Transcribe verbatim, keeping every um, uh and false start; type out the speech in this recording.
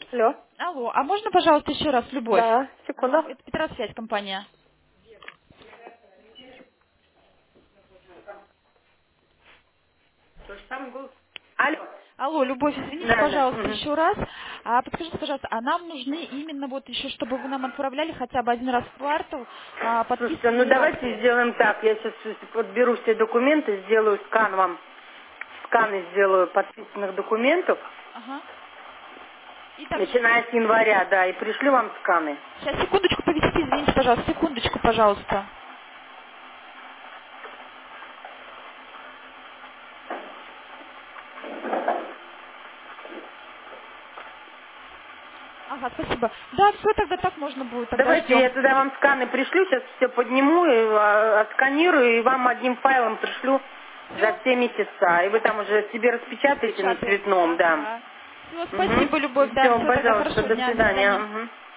Алло. Алло, а можно, пожалуйста, еще раз, Любовь? Да, секунду. Ага, это Петросвязь компания. То же самое голос. Алло. Алло, Любовь, извините, Да, да. пожалуйста, Мгм. еще раз. А, подскажите, пожалуйста, а нам нужны именно вот еще, чтобы вы нам отправляли хотя бы один раз в квартал а, Слушайте, ну подписанные давайте акты? сделаем так. Я сейчас подберу все документы, сделаю скан вам. Сканы сделаю подписанных документов, Ага. И также... начиная с января, да, и пришлю вам сканы. Сейчас, секундочку, повесите, извините, пожалуйста, секундочку, пожалуйста. Ага, спасибо. Да, все, тогда так можно будет, тогда Давайте я ждем. туда вам сканы пришлю, сейчас все подниму, и, а, отсканирую, и вам одним файлом пришлю за Все, все месяца. И вы там уже себе распечатаете на распечатаем. цветном, да. Ага. Все, Угу. спасибо, Любовь, да, Все, все, тогда пожалуйста, хорошего до дня, до свидания. свидания. Мгм.